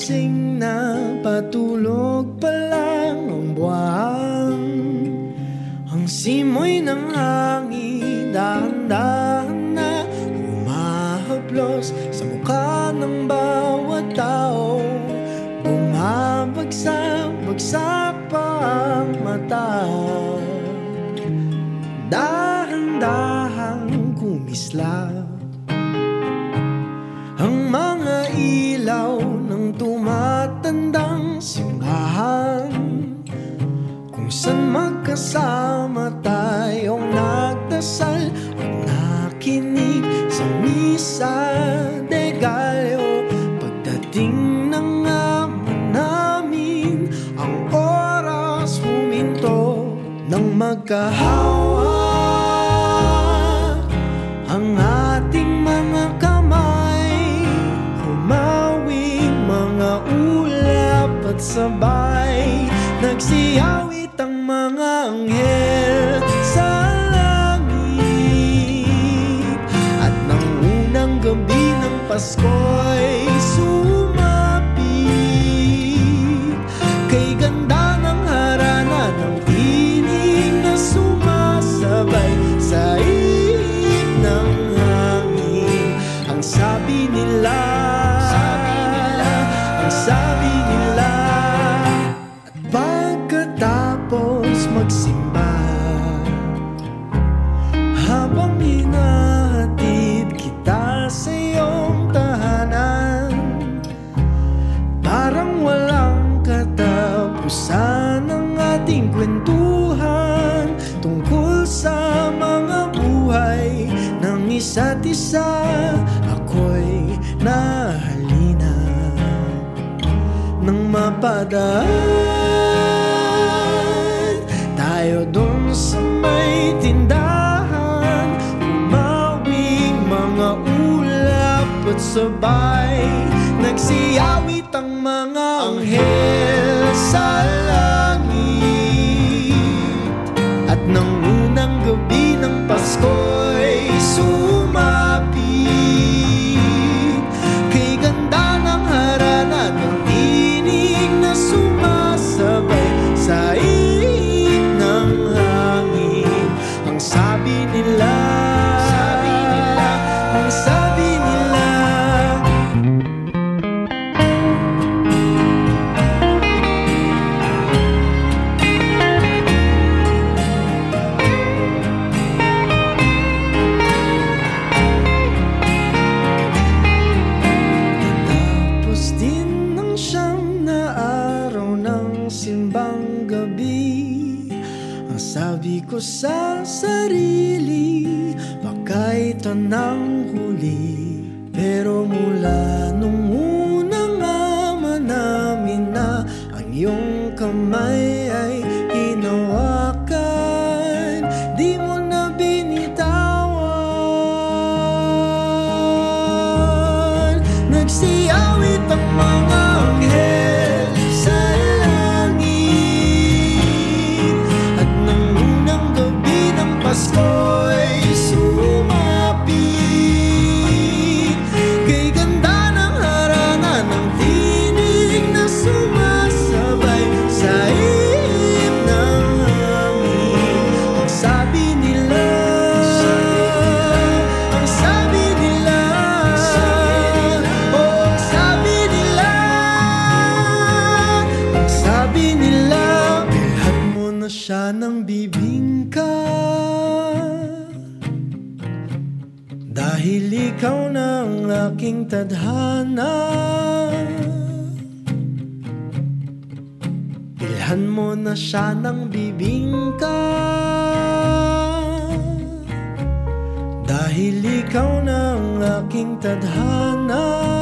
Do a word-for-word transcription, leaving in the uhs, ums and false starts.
gising na, patulog pa lang ang buwan. Ang simoy ng hangin, dahan-dahan na humahaplos sa mukha ng bawat tao. Bumabagsak-bagsak pa ang mata, dahan-dahang kumislap ang mga ilaw ng tumatandang simbahan, kung saan magkasama tayong nagdasal at nakinig sa misa de Gallo. Pagdating ng ama namin, ang oras huminto ng magkahawa. Ang ating mga kamay humawing mga ulap at sabay nagsiyawit ang mga anghel sa langit. At nang unang gabi ng Pasko'y sumapit, kay ganda ng harana ng tinig na sumasabay sa ihip ng hangin. Ang sabi nila, sabi nila, ang sabi nila, at pagkatapos magsimba, habang hinahatid kita sa iyong tahanan, parang walang katapusan ang ating kwentuhan tungkol sa mga buhay ng isa't isa. Ako'y nahalina nang mapadaan tayo dun sa may tindahan, umawing mga ulap at sabay nagsiyawit ang mga anghel sa langit. At nang unang gabi ng Pasko'y sumapit, kay ganda ng harana ng tinig na sumasabay sa ihip ng hangin. Ang sabi nila, sabi nila, ang sabi nila, simbang gabi, ang sabi ko sa sarili, baka ito nang huli. Pero mula nung unang ama namin na ang iyong kamay ay hinawakan, di mo na binitawan. Nagsiyawit ang mga anghel sa Pasko'y sumapit, kay ganda ng harana ng tinig na sumasabay sa ihip ng hangin. Ang sabi nila, ang sabi nila, oh, ang sabi nila, ang sabi nila, bilhan mo na siya ng bibingka, dahil ikaw na ang aking tadhana. Bilhan mo na siya ng bibingka, dahil ikaw na ang aking tadhana.